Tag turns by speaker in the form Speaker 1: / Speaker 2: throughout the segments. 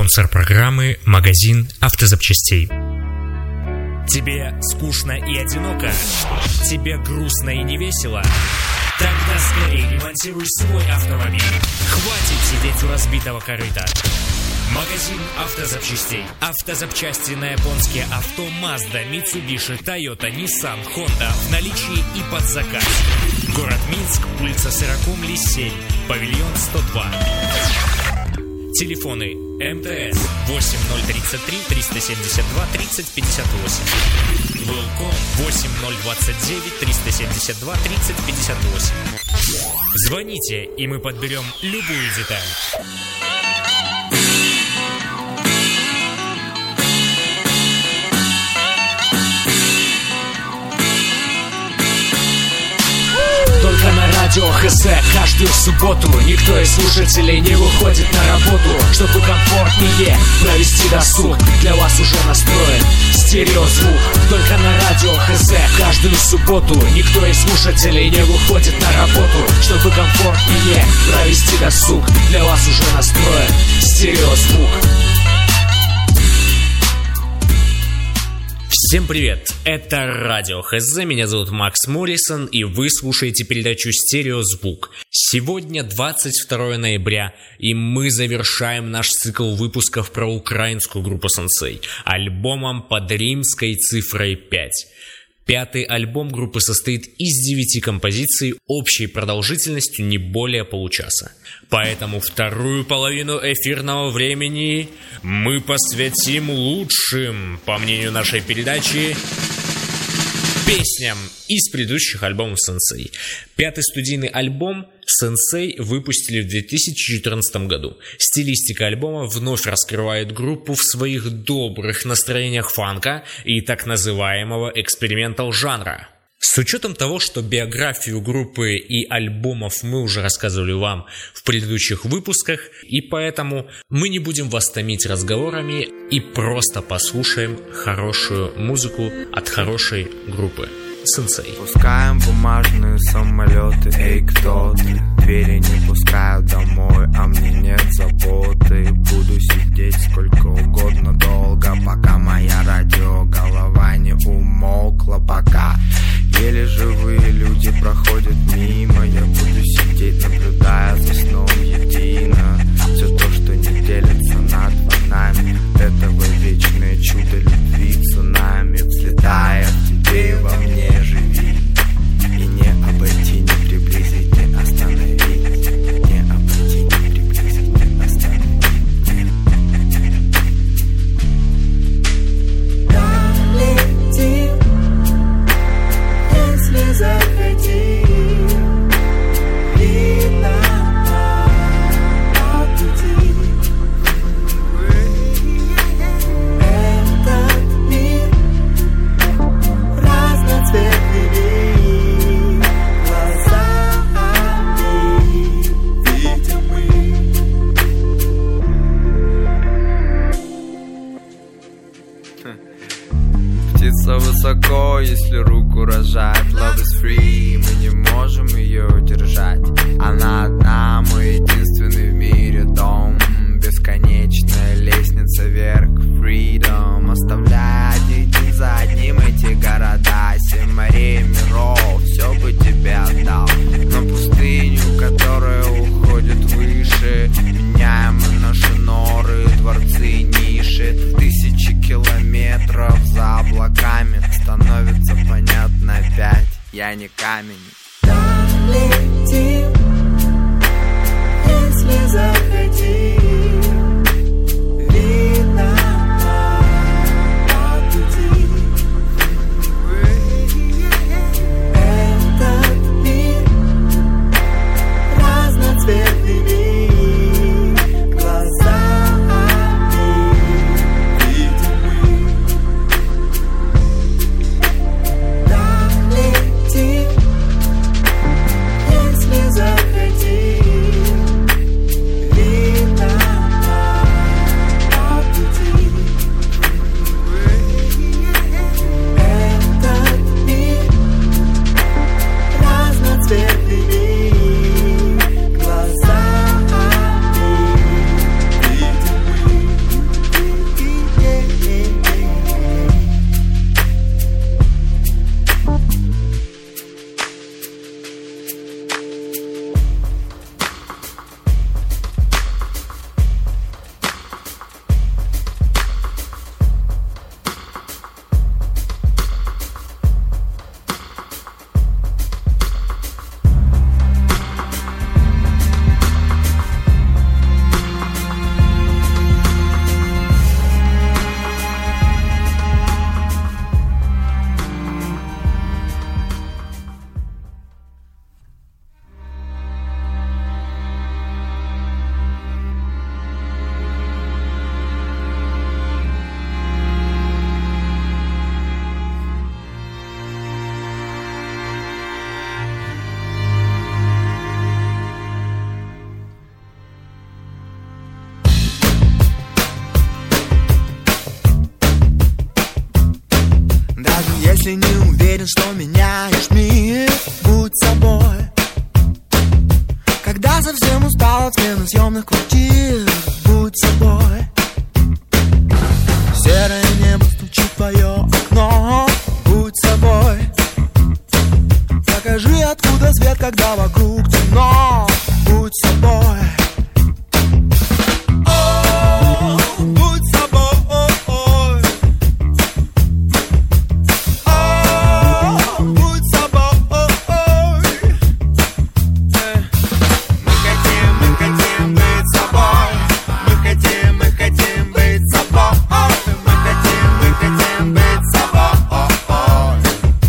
Speaker 1: Спонсор программы – магазин автозапчастей.
Speaker 2: Тебе скучно и одиноко? Тебе грустно и невесело? Тогда скорее ремонтируй свой автомобиль. Хватит сидеть у разбитого корыта. Магазин автозапчастей. Автозапчасти на японские авто Mazda, Mitsubishi, Toyota, Nissan, Honda в наличии и под заказ. Город Минск, улица Сырокомли, 7, павильон 102. Телефоны МТС 8033 372 3058. Велком 8029 372 3058. Звоните, и мы подберем любую деталь.
Speaker 3: Только на радио ХЗ каждую субботу никто из слушателей не выходит на работу. Чтобы комфортнее провести досуг, для вас уже настроен стереозвук. Только на радио ХЗ каждую субботу никто из слушателей не выходит на работу. Чтобы комфортнее провести досуг, для вас уже настроен стереозвук.
Speaker 2: Всем привет, это Радио ХЗ, меня зовут Макс Моррисон, и вы слушаете передачу «Стереозвук». Сегодня 22 ноября, и мы завершаем наш цикл выпусков про украинскую группу Сенсей альбомом под римской цифрой 5. Пятый альбом группы состоит из 9 композиций общей продолжительностью не более получаса. Поэтому вторую половину эфирного времени мы посвятим лучшим, по мнению нашей передачи, песням из предыдущих альбомов Сенсей. Пятый студийный альбом Сенсей выпустили в 2014 году. Стилистика альбома вновь раскрывает группу в своих добрых настроениях фанка и так называемого экспериментал жанра. С учетом того, что биографию группы и альбомов мы уже рассказывали вам в предыдущих выпусках, и поэтому мы не будем вас томить разговорами и просто послушаем хорошую музыку от хорошей группы Сенсей.
Speaker 4: Пускаем бумажные самолеты, эй, кто ты? Двери не пускают домой, а мне нет заботы. Буду сидеть сколько угодно долго, пока моя радиоголова не умолкла. Пока еле живые люди проходят мимо, я буду сидеть, наблюдая за сном едино. Все то, что не делится над нами, этого вечное чудо любви цунами. Взлетая в тебе, во мне живи, и не обойти, не приблизить, не остановить, не обойти, не приблизить, не остановить.
Speaker 5: Долети, если захотим, видно по пути. Этот мир разноцветными глазами видим мы.
Speaker 4: Птица высоко, если руку рожать. Love is free, мы не можем ее удержать. Она одна, мой единственный в мире дом. Бесконечная лестница вверх, freedom. Оставляя один за одним эти города, 7 морей, миров, все бы тебе отдал. На пустыню, которая уходит выше, меняем мы наши норы, дворцы, ниши. Тысячи километров за облаками, становится понятно опять, я не камень.
Speaker 5: Долетим, если захотим, видно по пути. Этот мир разноцветными глазами видим мы. Долетим, если захотим, видно Если не уверен, что меняешь мир, будь собой. Когда совсем устал от смены съемных квартир, будь собой. Серое небо стучит в твое окно, будь собой. Покажи, откуда свет, когда вокруг темно, будь собой. О, будь собой. О, будь собой. Мы хотим быть собой. Мы хотим быть собой. Мы хотим быть собой.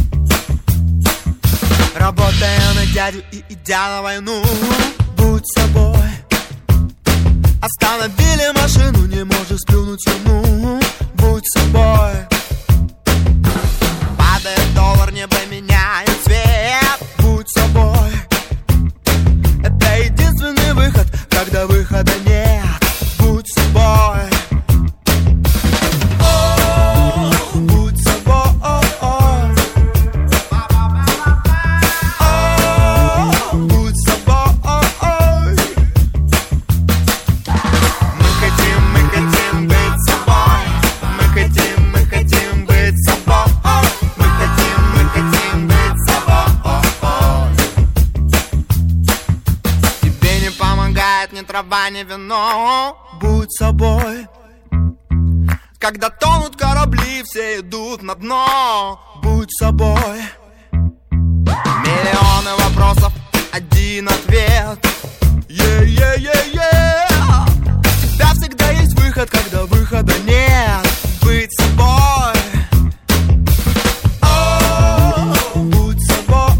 Speaker 5: Работая на дядю и идя на войну, будь собой. Остановили машину, не можешь сплюнуть слюну, будь собой. Падает доллар, небо меняет цвет, будь собой. Это единственный выход, когда выхода нет, будь собой. О, будь собой. О, будь собой. Мы хотим быть собой. Мы хотим быть собой. Мы хотим быть собой. Тебе не помогает ни трава, ни вино, будь собой. Когда тонут корабли, все идут на дно, будь собой. Миллионы вопросов, один ответ. У тебя всегда есть выход, когда выхода нет, быть собой. О, будь собой.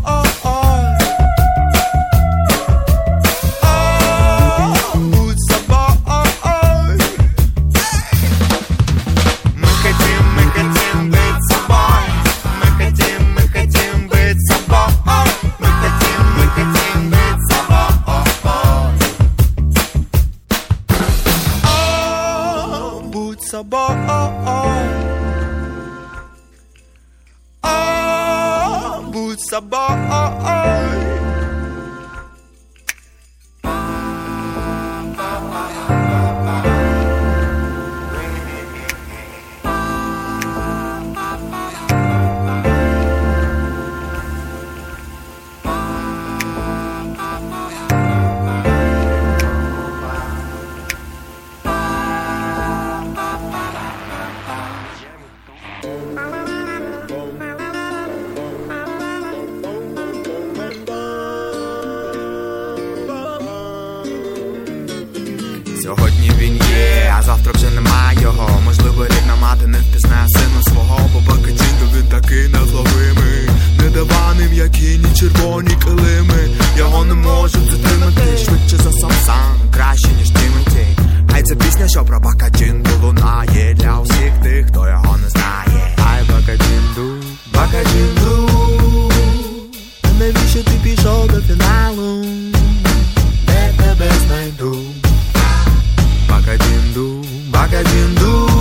Speaker 5: О, будь собой. Мы хотим быть собой. Мы хотим быть собой. Мы хотим быть собой. О, будь собой. О, будь собой. Сьогодні він є, а завтра вже нема його. Можливо, рідна мати не впізнає сина свого, бо Бакатінду він такий незловимий. Не дивани м'які, ні червоні килими. Його не можуть затримати, швидше за сам, краще ніж Тімоті. Хай це пісня, що про Бакатінду лунає для усіх тих, хто його не знає. Ай, Бакатінду, Бакатінду, а навіщо ти пішов до фіналу? Де тебе знайду? Бакатінду, Бакатінду,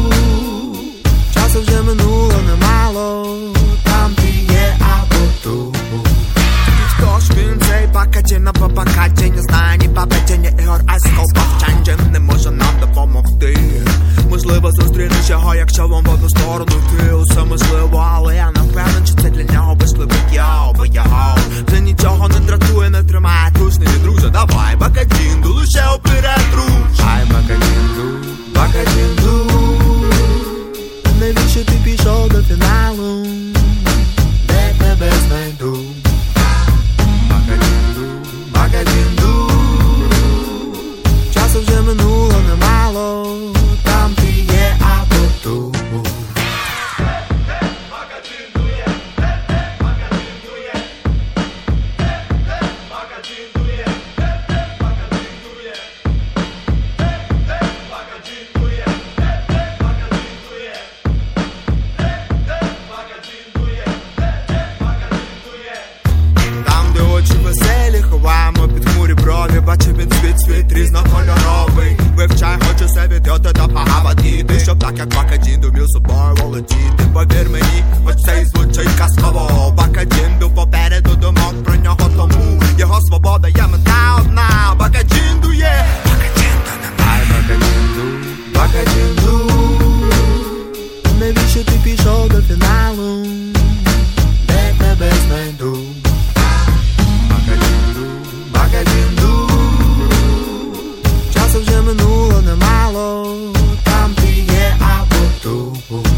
Speaker 5: часу вже минуло немало. Там ти є або тут. Хто ж він цей Бакатін або Бакаті? Не знає ні Бабеті, ні Ігор Айскол. Бавчанджин не може нам допомогти. Можливо, зустрінеш його, якщо вам в одну сторону йти. Усе можливо, але я не впевнен, чи це для нього важливий йо, бо його вже нічого не дратує, не тримає трушний, друже. Давай, Бакатінду, лише вперед, друж. Ай, Бакатінду, Бакатінду, навіщо ти пішов до фіналу? Де тебе знайду? Бакатінду, Бакатінду, часу вже минуло немало. Там ти є або тут. гаватіти, щоб так як Бакадінду вмів собою володіти. Повір мені, хоч це й звучить казково, Бакадінду попереду думок про нього, тому його свобода є мета одна. Бакадінду є, Бакадінду немає. Бакадінду, навіщо ти пішов до фіналу? Де тебе знайду? Бакадінду, часу вже минуло немало, там ти є або тут.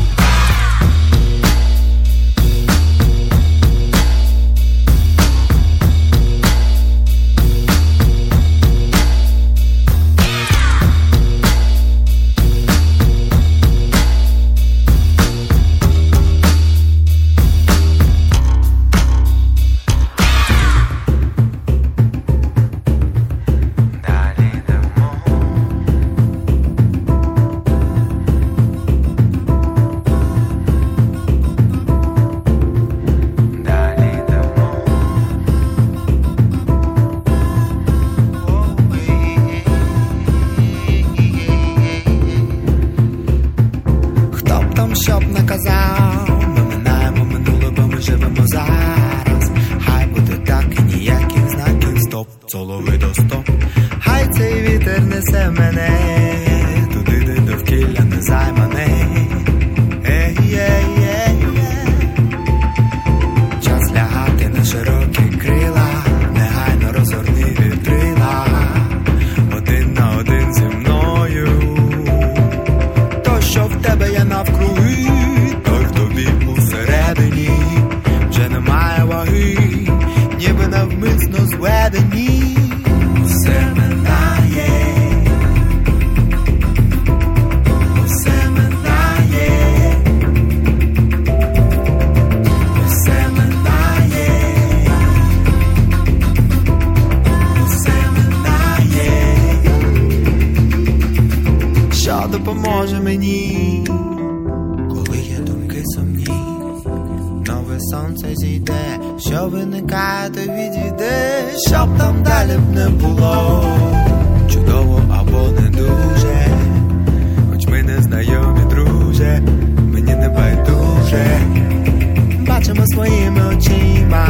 Speaker 5: Щоб не казав, ми минаємо минуле, бо ми живемо зараз. Хай буде так і ніяких знаків стоп, солови до стоп. Хай цей вітер несе мене туди, де довкілля не займане. Час лягати на широкі крила, негайно розгорни вітрила, один на один зі мною. Що в тебе є навкруги, той, хто він усередині, вже немає ваги, ніби навмисно зведені. Усе минає, усе минає, усе минає, усе минає. Що допоможе мені, коли є думки сумні? Нове сонце зійде, що виникає, то відійде, щоб там далі б не було чудово або не дуже. Хоч ми не знайомі, друже, мені не байдуже. Бачимо своїми очима,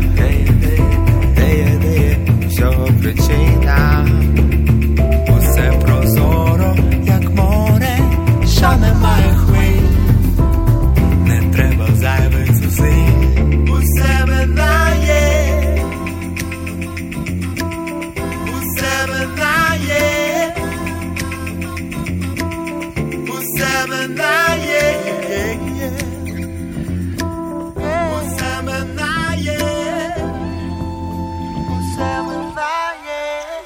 Speaker 5: де є всього причина. Усе прозоро, як море, що немає хвиль, не треба зайвих зусиль. Усе минає, усе минає, усе минає, усе минає, усе минає.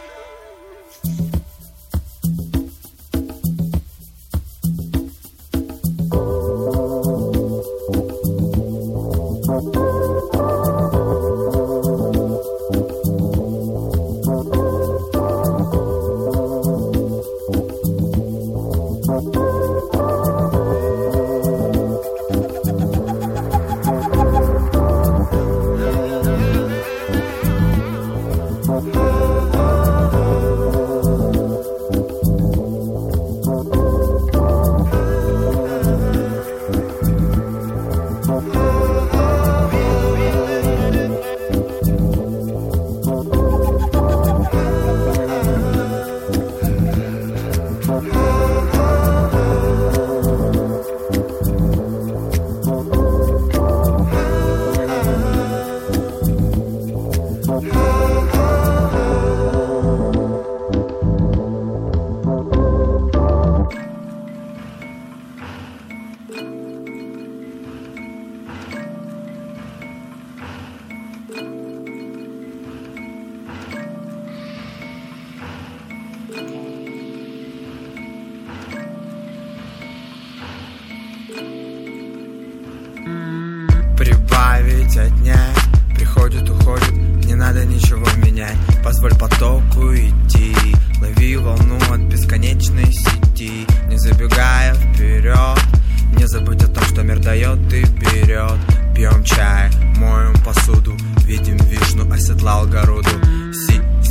Speaker 5: Прибавить отнять, приходит, уходит, не надо ничего менять. Позволь потоку идти, лови волну от бесконечной сети. Не забегая вперед, не забудь о том, что мир дает и берет. Пьем чай, моем посуду, видим Вишну, оседлал Гаруду.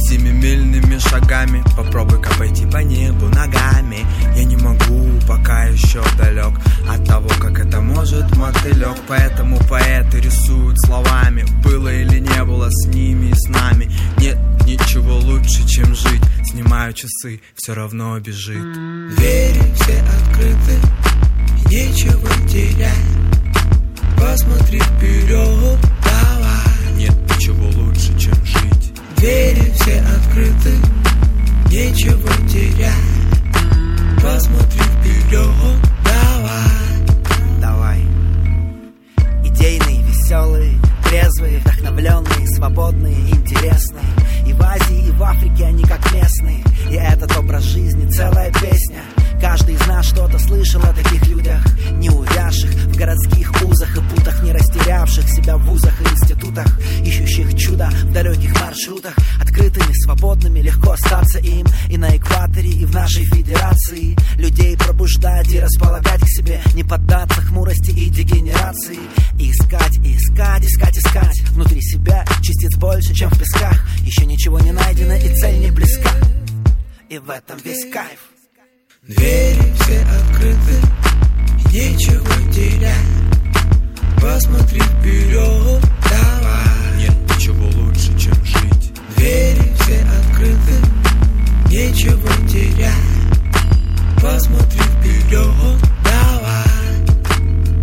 Speaker 5: семимильными шагами. Попробуй-ка пойти по небу ногами. Я не могу, пока еще далек от того, как это может мотылек. Поэтому поэты рисуют словами. Было или не было с ними и с нами. Нет ничего лучше, чем жить. Снимаю часы, все равно бежит. Двери все открыты, нечего терять. Посмотри вперед, давай. Нет ничего лучше, чем жить. Двери все открыты, нечего терять. Посмотри вперед, давай.
Speaker 6: Давай. Идейные, веселые, трезвые, вдохновленные, свободные, интересные. И в Азии, и в Африке они как местные. И этот образ жизни целая песня. Каждый из нас что-то слышал о таких людях, не увязших в городских узах и путах, не растерявших себя в вузах и институтах, ищущих чудо в далеких маршрутах. Открытыми, свободными, легко остаться им и на экваторе, и в нашей федерации. Людей пробуждать и располагать к себе, не поддаться хмурости и дегенерации. И искать, и искать, искать, искать внутри себя частиц больше, чем в песках. Еще ничего не найдено и цель не близка. И в этом весь кайф.
Speaker 5: Двери все открыты, нечего терять. Посмотри вперед, давай. Нет ничего лучше, чем жить. Двери все открыты, нечего терять. Посмотри вперед, давай.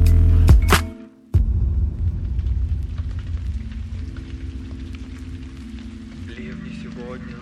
Speaker 5: Ливни сегодня.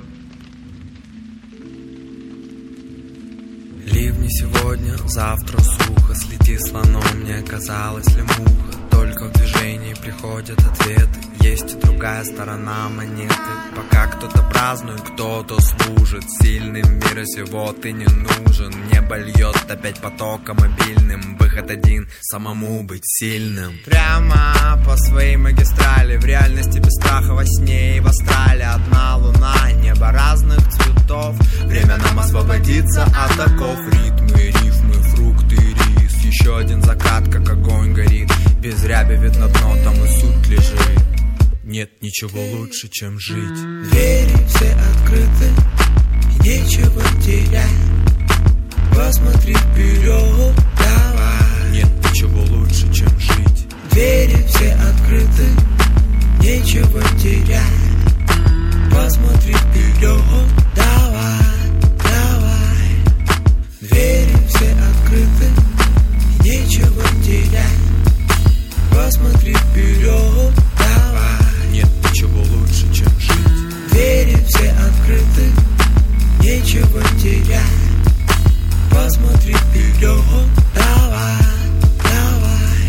Speaker 5: Ливни сегодня, завтра сухо. Следи слоном, не оказалось ли муха. Только в движении приходят ответы. Есть и другая сторона монеты. Пока кто-то празднует, кто-то служит. Сильным в мире сего ты не нужен. Небо льет опять потоком обильным. Выход один, самому быть сильным. Прямо по своей магистрали. В реальности без страха, во сне и в астрале. Одна луна, небо разных цветов. Время нам освободиться от оков. Ритмы, рифмы, фрукты, рис. Еще один закат, как огонь горит. Без ряби видно дно, там и суть лежит. Нет ничего лучше, чем жить. Двери все открыты, нечего терять. Посмотри вперед, давай. Нет ничего лучше, чем жить. Двери все открыты, нечего терять. Посмотри вперед, давай, давай. Двери все открыты, нечего терять. Посмотри вперед, давай. Нет ничего лучше, чем жить. Двери все открыты, нечего терять. Посмотри вперед, давай, давай.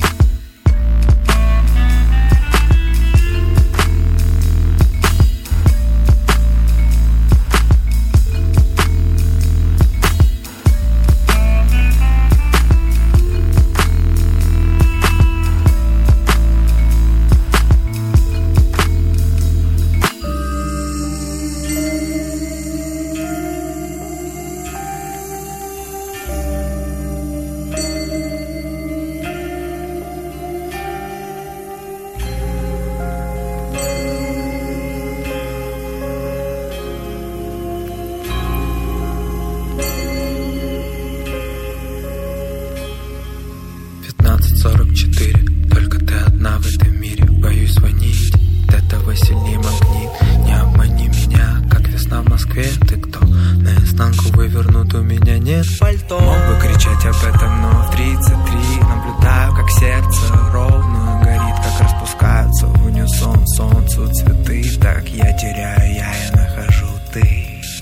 Speaker 5: Только ты одна в этом мире. Боюсь звонить, от этого сильнее магнит. Не обмани меня, как весна в Москве. Ты кто? Наизнанку вывернут, у меня нет пальто. Мог бы кричать об этом, но в 33 наблюдаю, как сердце ровно горит, как распускаются в унисон солнцу цветы. Так я теряю, я и нахожу ты.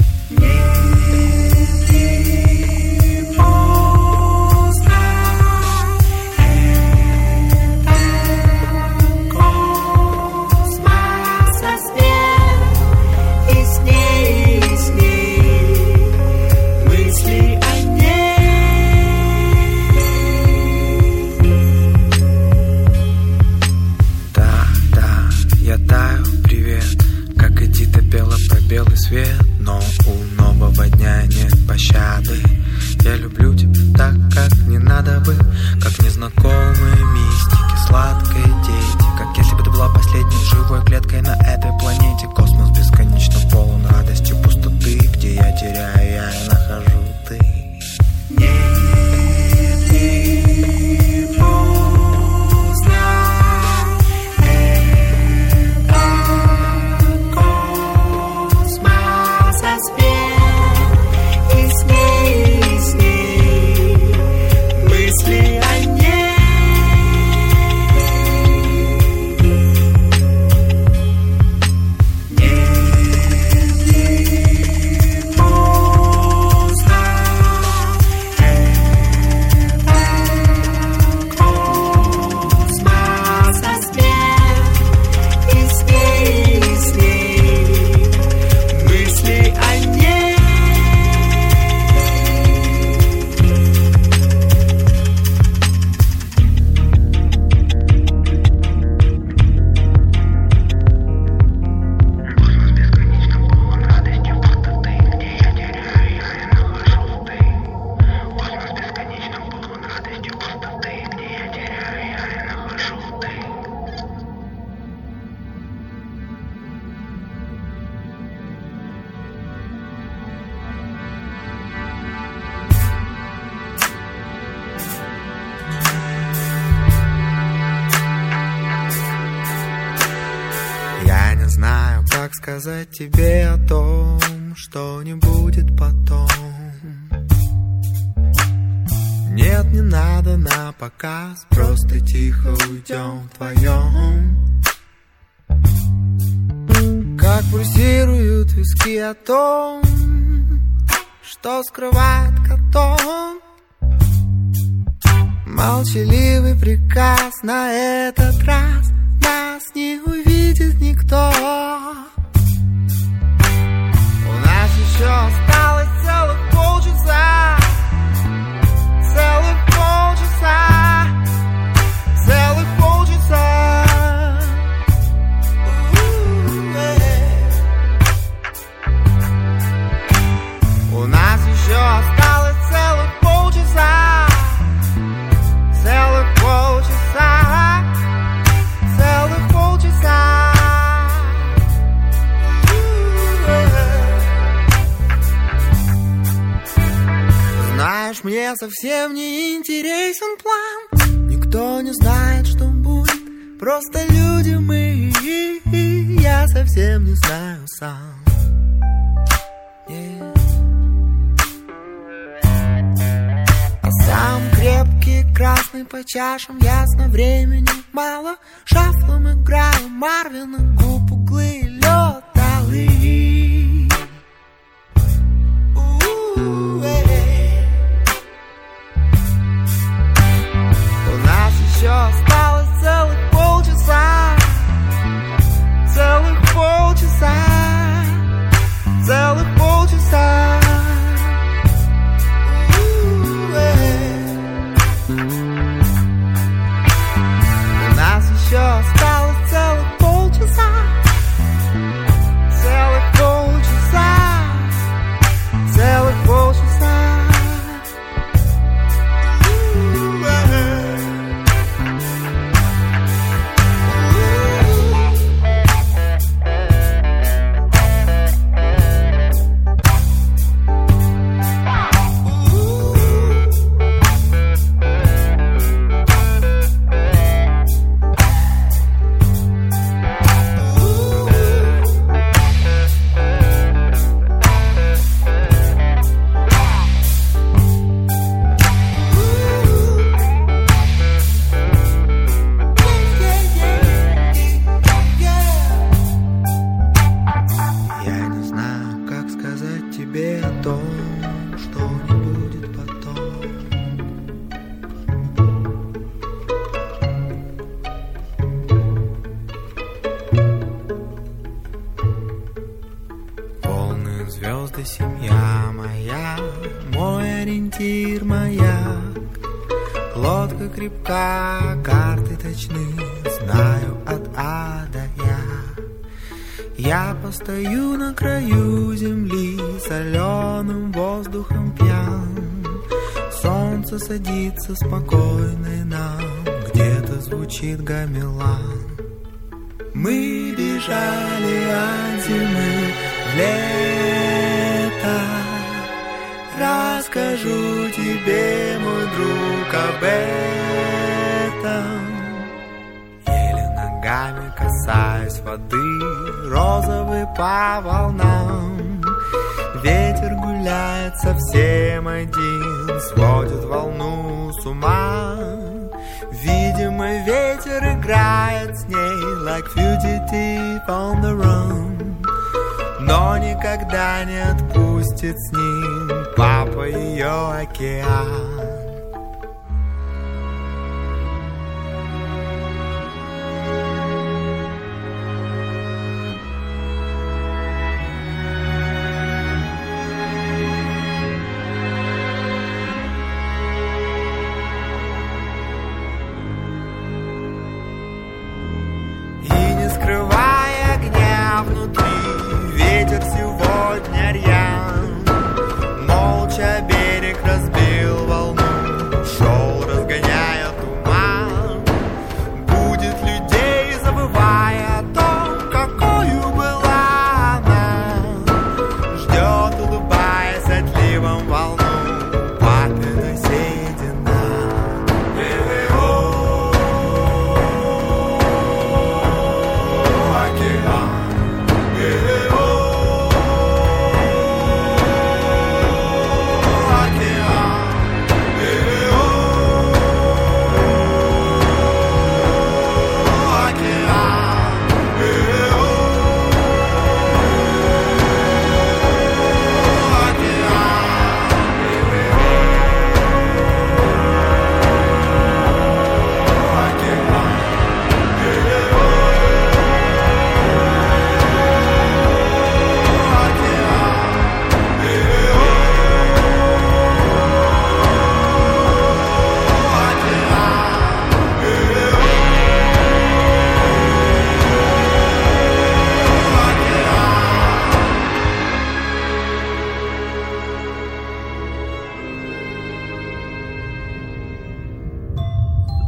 Speaker 5: Белый свет, но у нового дня нет пощады. Я люблю тебя так, как не надо бы, как незнакомые мистики, сладкой дети. Как если бы ты была последней живой клеткой на этой планете. Космос бесконечно полон
Speaker 4: сказать тебе о том, что не будет потом. Нет, не надо на показ, просто тихо уйдем вдвоем. Как пульсируют виски о том, что скрывает котом. Молчаливый приказ, на этот раз нас не увидит никто. У нас еще осталось целых полчаса. Целых полчаса. Целых полчаса. У нас еще осталось целых полчаса. Целых полчаса. Целых полчаса. Знаешь, мне совсем не интересен план. Никто не знает, что будет. Просто люди мы. Я совсем не знаю сам. А сам крепкий, красный по чашам. Ясно, времени мало. Шафлом играю Марвина. Губ углы, лед, алый. У нас еще осталось целых полчаса. Целых полчаса. Целых полчаса. У нас еще осталось целых полчаса. Целых полчаса. Целых полчаса. Звезды, семья моя, мой ориентир, маяк. Лодка крепка, карты точны, знаю от А до Я постою на краю земли, соленым воздухом пьян. Солнце садится спокойно и нам, где-то звучит гамелан. Мы бежали от зимы в лето. Расскажу тебе, мой друг, об этом. Еле ногами касаюсь воды, розовый по волнам. Ветер гуляет совсем один, сводит волну с ума. Видимо, ветер играет с ней, like fugitive on the run. Но никогда не отпустит с ним папа ее океан. Сегодня рьян, молча берег разбил волну.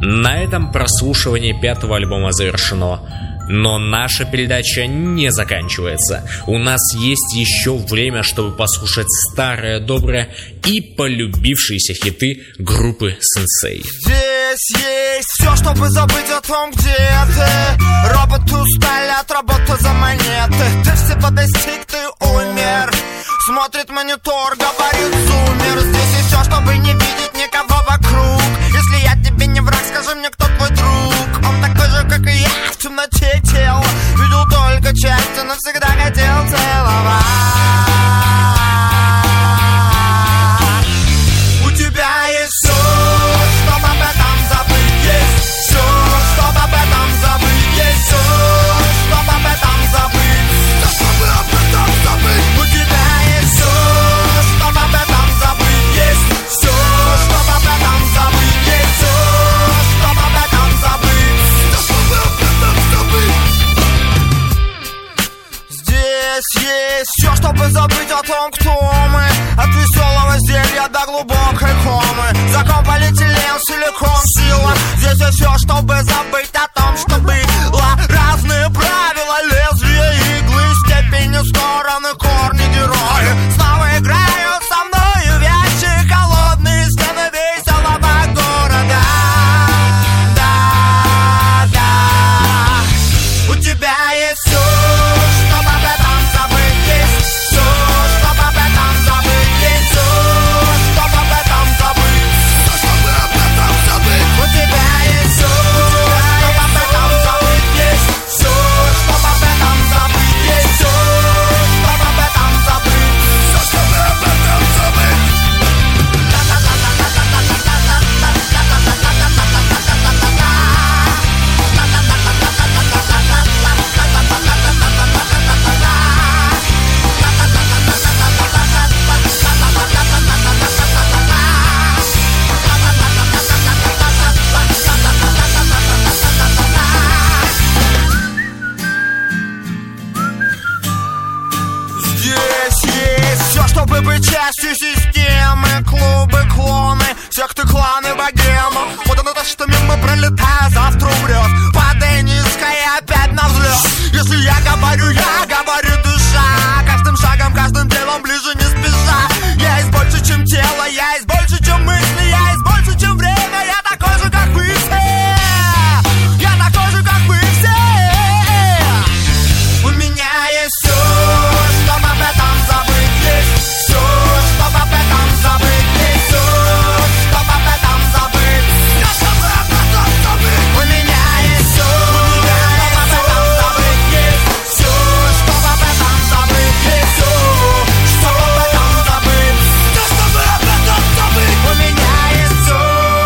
Speaker 2: На этом прослушивание 5-го альбома завершено. Но наша передача не заканчивается. У нас есть еще время, чтобы послушать старое, доброе и полюбившиеся хиты группы Сенсей.
Speaker 5: Здесь есть все, чтобы забыть о том, где ты. Роботы устали от работы за монеты. Ты всего достиг, ты умер. Смотрит монитор, говорит зумер. Здесь есть все, чтобы не видеть никого вокруг. Если я тебе не враг, скажи мне, кто твой друг. Он такой же, как и я, в темноте тел. Видел только части, но всегда хотел целовать. У тебя есть все, чтобы об этом забыть. Есть все, чтобы об этом забыть. Есть все, чтобы об этом забыть. Чтобы об этом забыть. У тебя есть все, чтобы об этом забыть. Есть все, чтобы об этом забыть. Есть все, чтобы об этом забыть. Чтобы об этом забыть. Здесь есть все, чтобы забыть о том, кто мы. От веселого зелья до глубокой комы. Закон, полиэтилен, силикон, сила. Здесь есть все, чтобы забыть о том, что было. Разные правила, лезвия, иглы, степени, стороны, корни, герои. Снова играют со мною вещи. Холодные стены веселого города. Да, да. У тебя есть все, чтобы об этом забыть. Есть все, чтобы об этом забыть. Есть все, чтобы об этом забыть. Чтобы об этом забыть. У тебя есть все, чтобы об этом забыть. Есть все, чтобы об этом забыть. Есть все, чтобы об этом забыть. Все, чтобы об этом забыть. Здесь есть все, чтобы быть частью системы. Клубы, клоны, секты, кланы, богема. Вот оно то, что мимо пролетая, завтра умрет. Падай низко и опять на взлет. Если я говорю душа. Каждым шагом, каждым делом ближе не спеша. Я есть больше, чем тело, я есть больше, чем мысли. Я есть больше, чем время, я такой же, как вы все. Я такой же, как вы все. У меня есть все, чтобы об этом забыть. Есть все, чтобы об этом забыть. Есть все, чтобы об этом забыть. Чтобы об этом забыть. У меня есть все, чтобы об этом забыть. Есть все, чтобы об этом забыть. Есть все, чтобы об этом забыть. Чтобы об этом забыть. У меня есть все.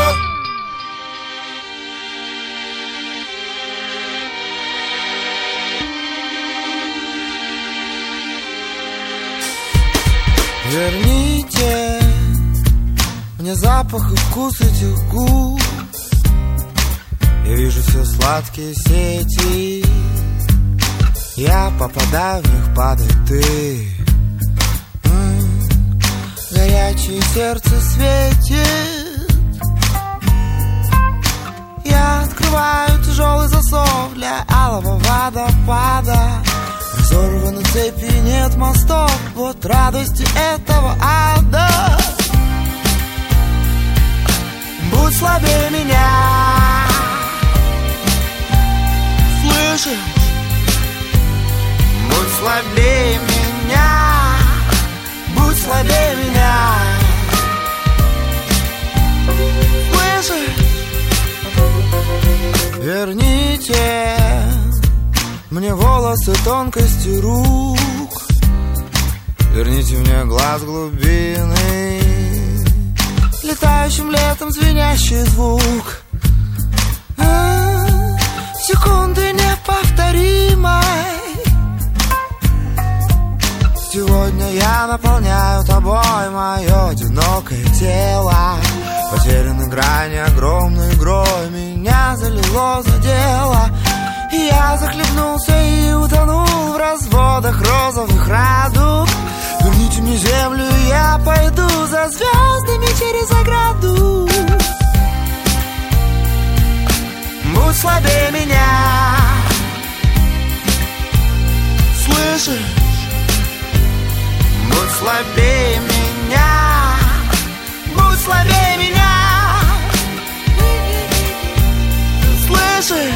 Speaker 5: Верните мне запах и вкус этих губ. Я вижу все сладкие сети. Я попадаю в них, падай ты. Горячее сердце светит. Я открываю тяжелый засов для алого водопада. Разорваны цепи, нет мостов. Вот радости этого ада. Будь слабее меня. Слышишь? Будь слабее меня. Будь слабее меня. Слышишь? Верните мне волосы тонкости рук. Верните мне глаз глубины. Летающим летом звенящий звук. Секунды неповторимой. Сегодня я наполняю тобой мое одинокое тело. Потеряны грани огромной игрой. Меня залило, задело. И я захлебнулся и утонул в разводах розовых радуг. Верните мне землю, я пойду за звездами через ограду.
Speaker 6: слабее меня, будь слабее меня. Слышишь?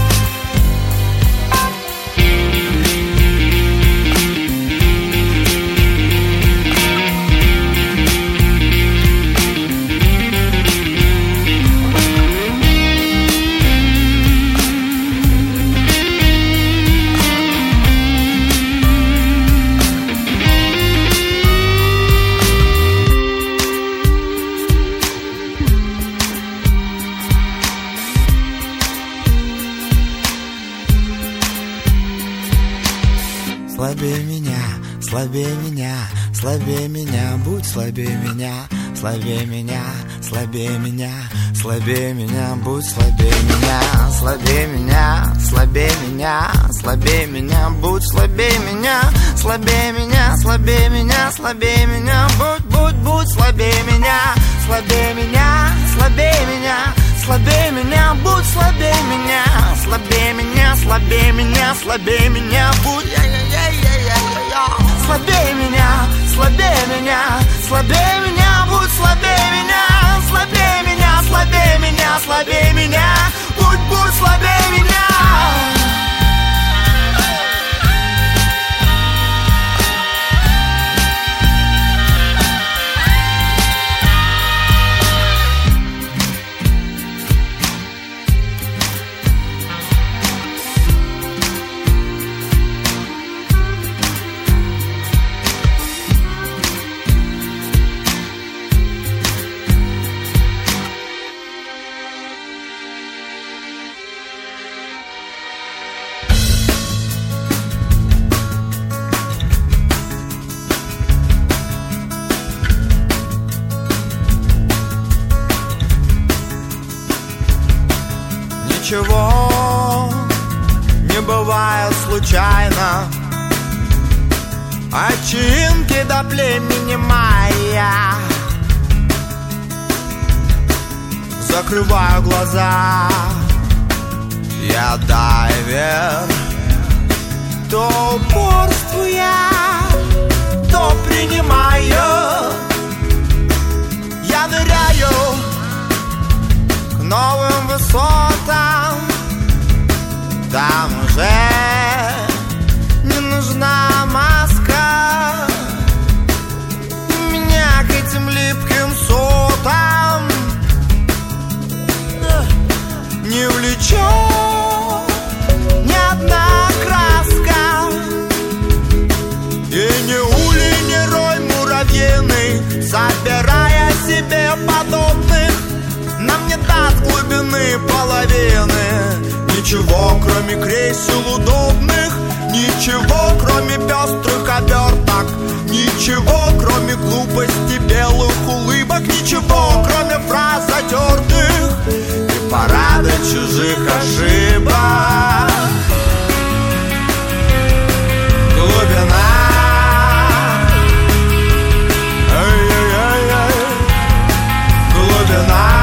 Speaker 6: Слабее меня, слабее меня, слабее меня, будь слабее меня, слабее меня, слабее меня, слабее меня, будь слабее меня, слабее меня, слабее меня, слабее меня, будь слабее меня, слабее меня, слабее меня, слабее меня, будь слабее меня, слабее меня, слабее меня, слабее меня, будь слабее меня, слабее меня, слабее меня, слабее меня, будь слабее меня, слабее меня, слабее меня, будь слабее меня, слабее меня, слабее меня, слабее меня, будь слабее меня. Ничего не бывает случайно, от чаинки до племени майя. Закрываю глаза, я дайвер, то упорствуя, то принимаю. Я ныряю к новым высотам, там уже не нужна маска. Меня к этим липким сотам не влечет ни одна краска. И ни улей, ни рой муравьиный, собирая себе подобных, нам не даст глубины половины. Ничего, кроме кресел удобных, ничего, кроме пестрых оберток, ничего, кроме глупости белых улыбок, ничего, кроме фраз затертых и парада чужих ошибок. Глубина, ай-яй-яй-яй, глубина.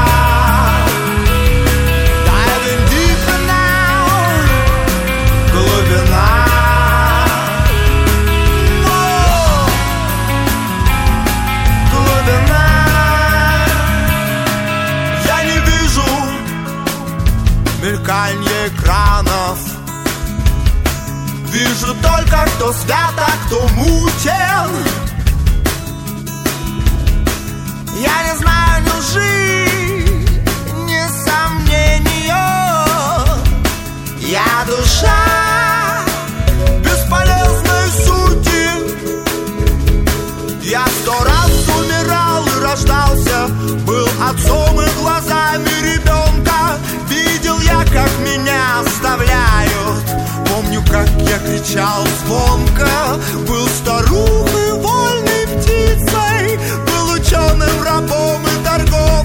Speaker 6: Мельканье экранов, вижу только, кто свят, а кто мутен. Я не знаю ни лжи, ни сомнения. Я душа бесполезной сути. Я 100 раз умирал и рождался, был отцом и глазами ребенка. Видел я, как меня оставляют, помню, как я кричал звонко. Был старухой, вольной птицей, был ученым, рабом и торговцем.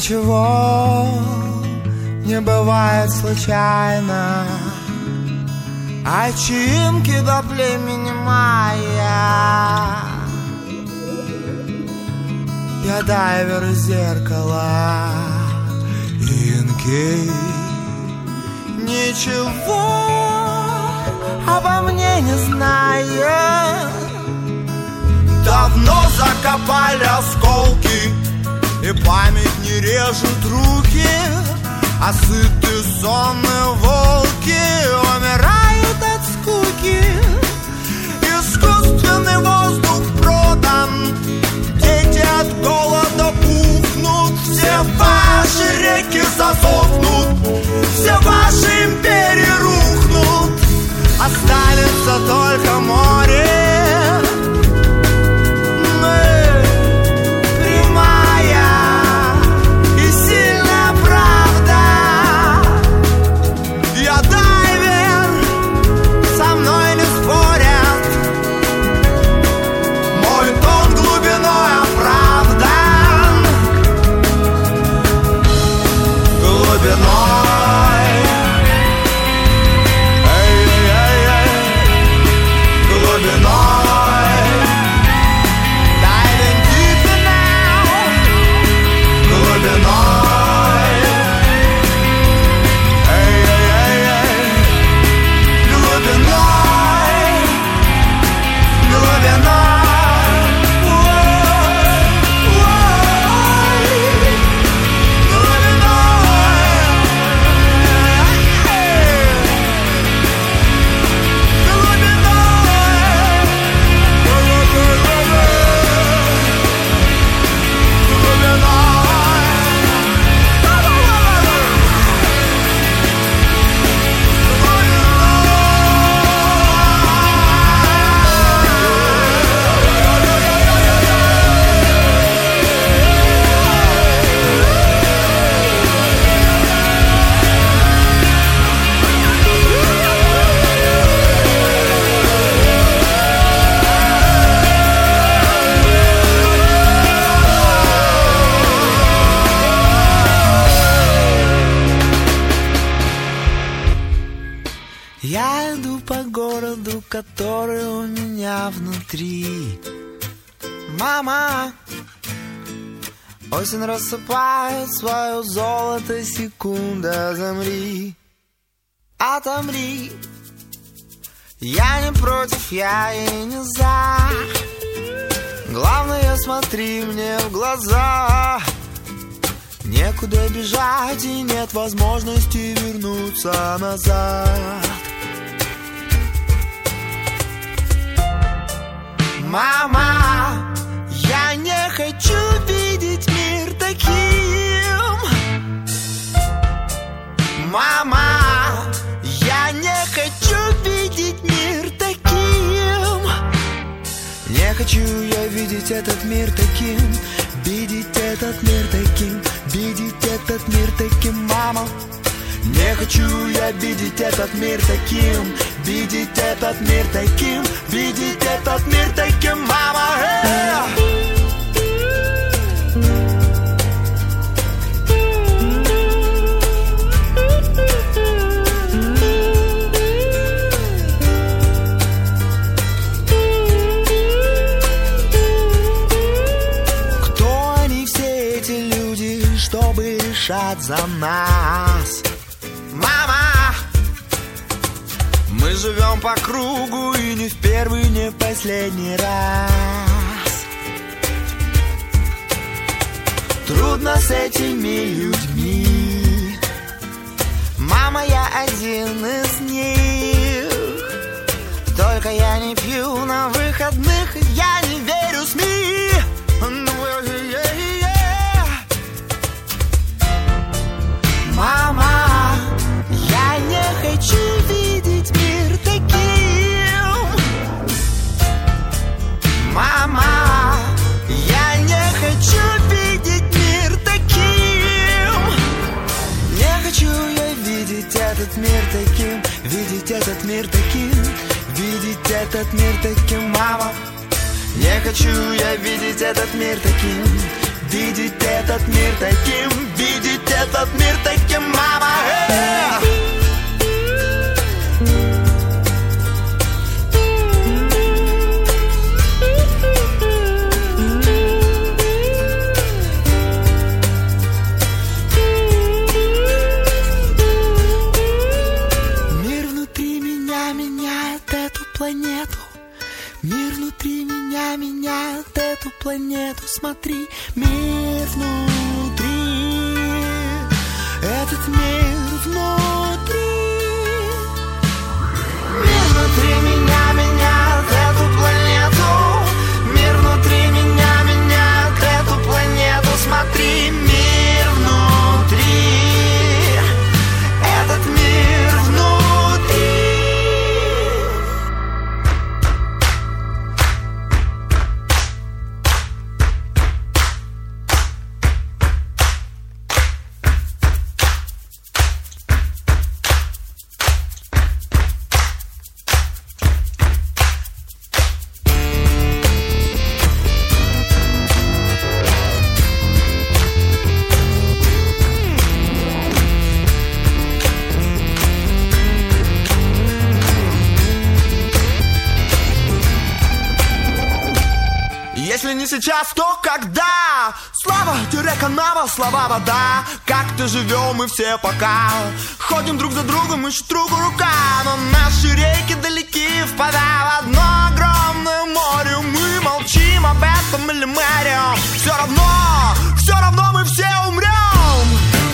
Speaker 4: Ничего не бывает случайно, от чаинки до племени майя. Я дайвер из зеркала инки. Ничего обо мне не знает. Давно закопали осколки, и память не режет руки, а сытые сонные волки умирают от скуки. Искусственный воздух продан, дети от голода пухнут, все ваши реки засохнут, все ваши империи рухнут, останется только море. Я иду по городу, который у меня внутри. Мама, осень рассыпает свое золото, секунда, замри, отомри. Я не против, я и не за. Главное, смотри мне в глаза. Некуда бежать и нет возможности вернуться назад. Мама, я не хочу видеть мир таким. Мама, я не хочу видеть мир таким. Не хочу я видеть этот мир таким. Видеть этот мир таким. Видеть этот мир таким, мама. Не хочу я видеть этот мир таким. Видеть этот мир таким. Видеть этот мир таким, мама. Кто они все эти люди, чтобы решать за нас? Мама, мы живем по кругу и не в первый, не в последний раз. Трудно с этими людьми. Мама, я один из них. Только я не пью на выходных, я не верю СМИ. Мама, я не хочу видеть мир таким. Мама, я не хочу видеть мир таким. Не хочу я видеть этот мир таким. Видеть этот мир таким. Видеть этот мир таким, мама. Не хочу я видеть этот мир таким.
Speaker 5: видеть этот мир таким, видеть этот мир таким, мама. Мир внутри меня меняет эту планету. Мир внутри меня меняет эту планету. Смотри, мир внутри, этот мир внутри. Мир внутри меня меняет эту планету. Мир внутри меня меняет эту планету. Смотри, мир внутри, этот мир внутри. Если не сейчас, то когда? Слава-канава, слова вода. Как-то живем мы все пока. Ходим друг за другом, ищут другу рука. Но наши реки далеки, впадая в одно огромное море. Мы молчим об этом или мэрим. Все равно мы все умрем.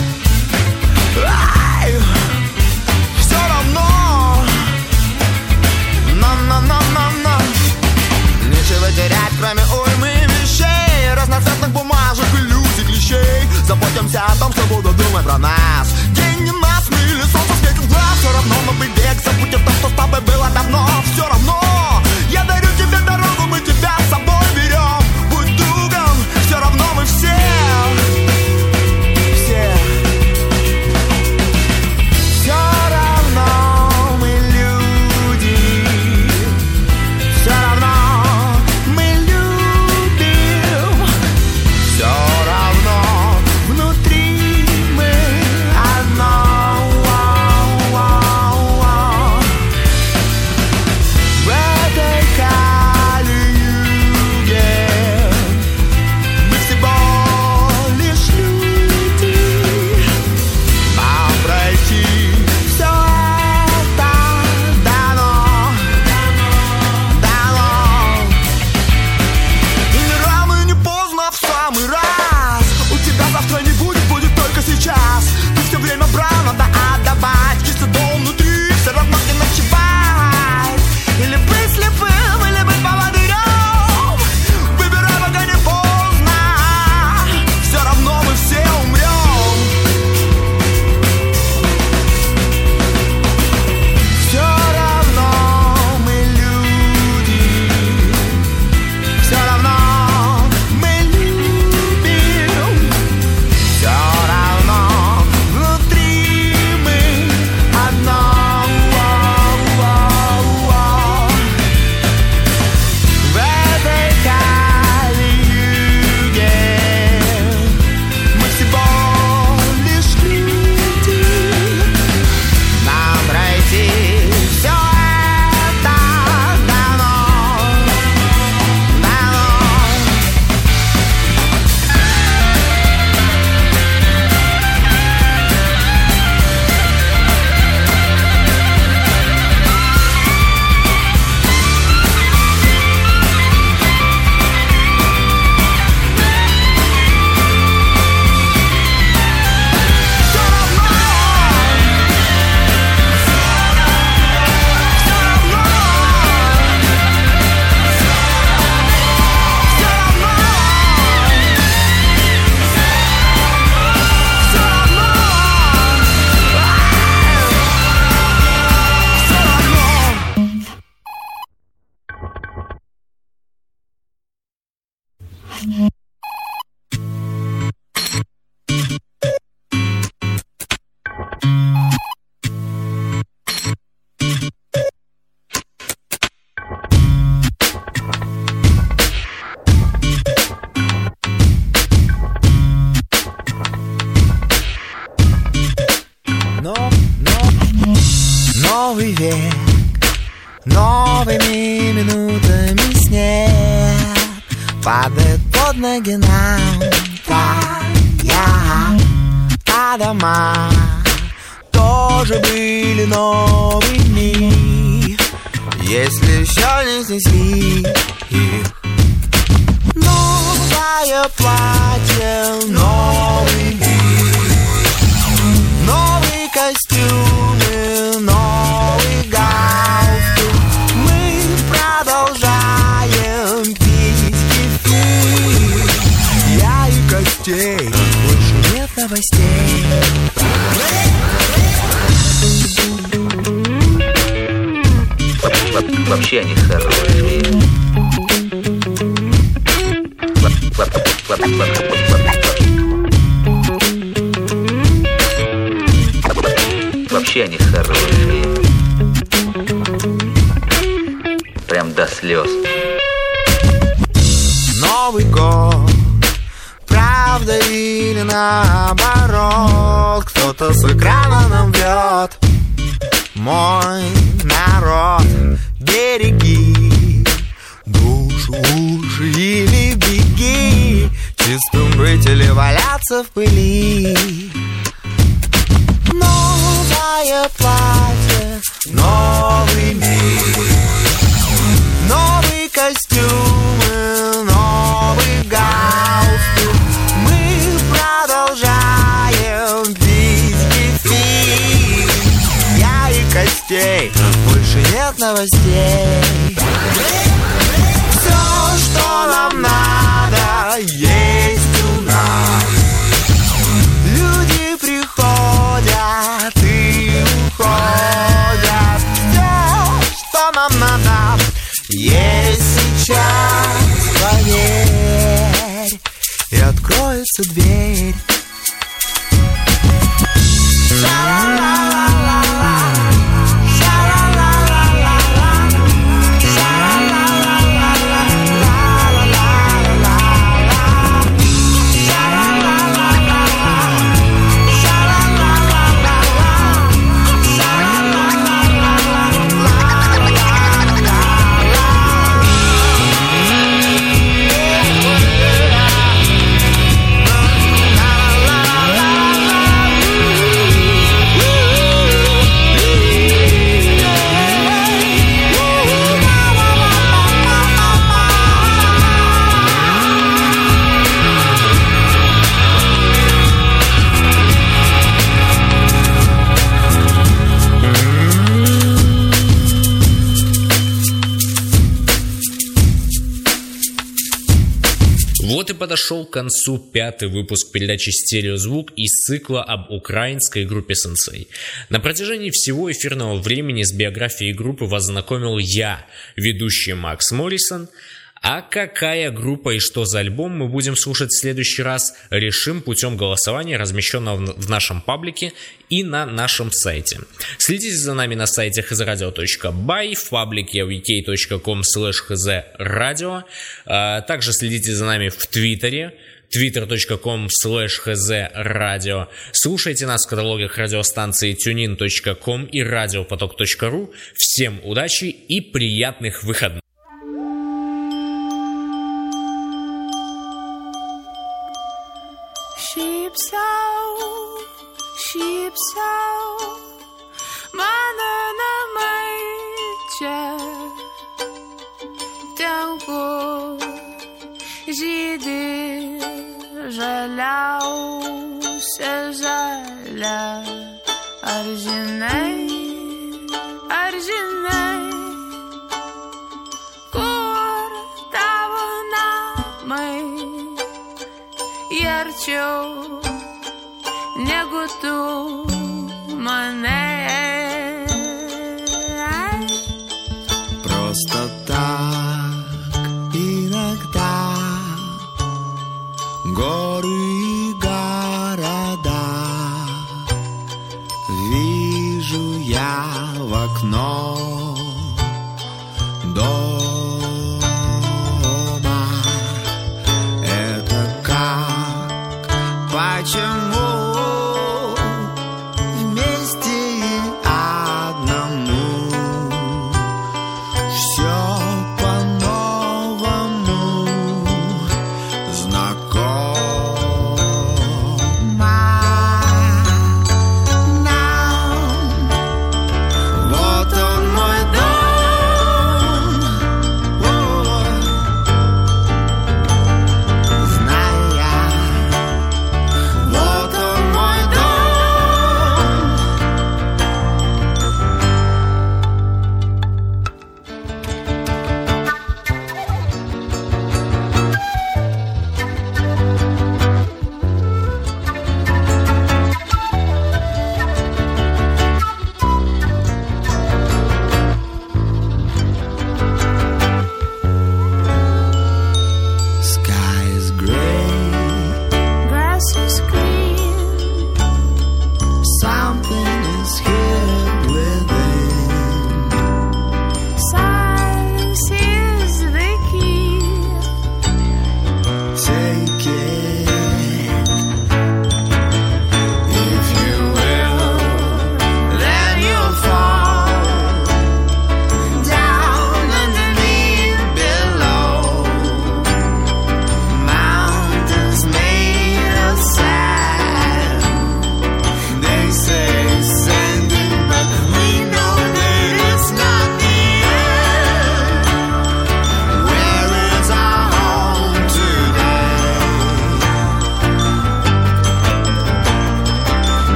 Speaker 5: Ай! Все равно. На-на-на-на-на. Нечего терять, кроме уймы вещей, разноцветных бумажек, иллюзий, клещей. Заботимся о том, что будут думать про нас. День не нас, мы или солнце светит в глаз. Все равно мы бег, забудь о том, что с тобой было там.
Speaker 6: век. Новыми минутами снег падает под ноги нам. Края, а дома тоже были новыми, если еще не снесли их. Новое платье, новый мир, новые костюмы, новый галстук. Мы продолжаем пить кефир. Я и Костей, больше нет новостей.
Speaker 7: Вообще они хорошие. Вообще они хорошие. Прям до слез.
Speaker 6: Новый год, правда или наоборот, кто-то с экрана нам врет. Мой народ, береги душу, уши или беги, чистым быть или валяться в пыли. Новое платье, новый мир, новые костюмы, новый галстук. Мы продолжаем пить кефир. Я и Костей, больше нет новостей. Все, что нам надо, есть у нас. Люди приходят и уходят. Все, что нам надо, есть сейчас. Поверь, и откроется дверь.
Speaker 2: Вот и подошел к концу 5-й выпуск передачи «Стереозвук» из цикла об украинской группе Сенсей. На протяжении всего эфирного времени с биографией группы вас знакомил я, ведущий Макс Моррисон. А какая группа и что за альбом мы будем слушать в следующий раз, решим путем голосования, размещенного в нашем паблике и на нашем сайте. Следите за нами на сайте hzradio.by, в паблике vk.com/hzradio. Также следите за нами в Твиттере, twitter.com/hzradio. Слушайте нас в каталогах радиостанций tunin.com и радиопоток.ру. Всем удачи и приятных выходных!
Speaker 8: Шіпсав мене на мече, тянку жіди жалявся жаля, аржіней, кур та вона ми, ярчу, не готу мене.
Speaker 6: Просто